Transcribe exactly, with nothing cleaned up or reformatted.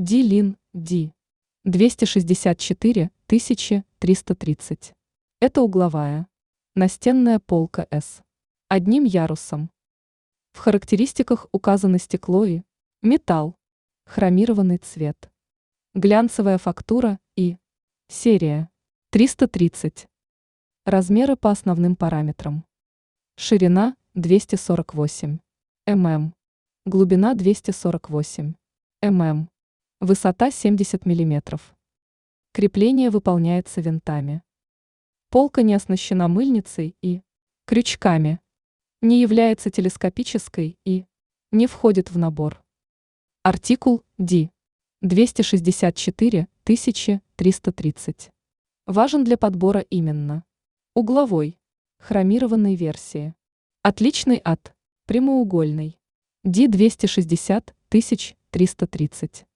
Ди-Лин, Ди. двести шестьдесят четыре тысячи триста тридцать. Это угловая. Настенная полка С. Одним ярусом. В характеристиках указаны стекло и металл, хромированный цвет, глянцевая фактура и серия триста тридцать. Размеры по основным параметрам. Ширина двести сорок восемь миллиметров, глубина двести сорок восемь миллиметров, высота семьдесят миллиметров. Крепление выполняется винтами. Полка не оснащена мыльницей и крючками, не является телескопической и не входит в набор. Артикул Ди. двести шестьдесят четыре тысячи триста тридцать. Важен для подбора именно угловой, хромированной версии, отличной от прямоугольной Ди двести шестьдесят тысяч триста тридцать.